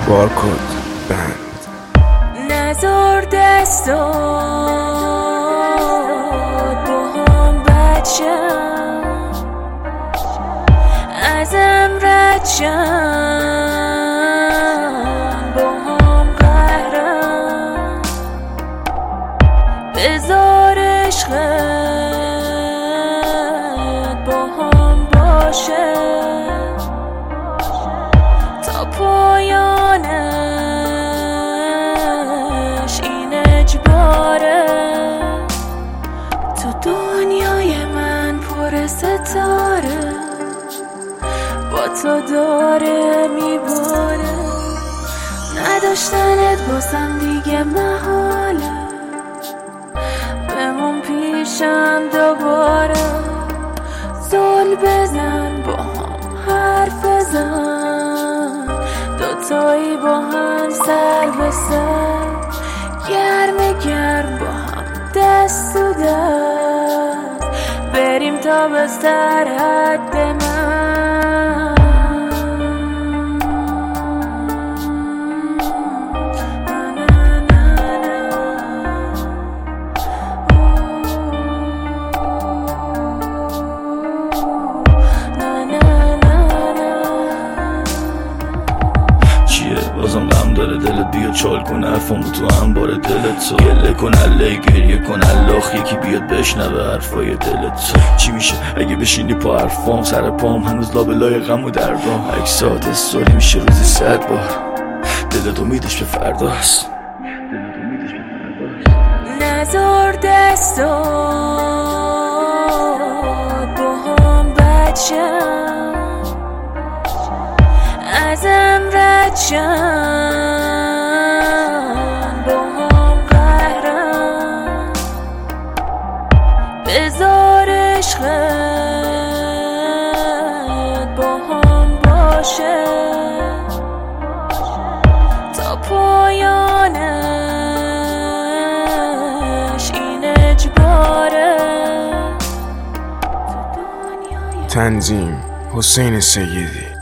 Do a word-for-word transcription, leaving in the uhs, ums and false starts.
بارکد بند نزار دستات با هم بچم ازم رد شم با هم قهرم بذار عشقت با هم باشه تا پایانش این اجباره. تو دنیای من پر ستاره با تو داره میباره نداشتنت باسم دیگه محاله بمون پیشم دوباره زل بزن با هم حرف بزن دوتایی با هم سر به سر گرم گرم با هم دست و دست بریم تا به سرحد من. بازم غم داره دلت بیا چال کن حرفامو تو انبار دلت تو گله کن عله گریه کن الاخ یکی بیاد بشنوه حرفای دلت تو چی میشه اگه بشینی پا حرفام سر پام هنوز لابلای غم و دردام اکسات استوری میشه روزی صد بار دلت امیدش به فرداست نزار دستات با هم بچم ازم رد شم با هم قهرم بذار عشقت با هم باشه تا پایانش این اجباره. تنظیم حسین سیدی.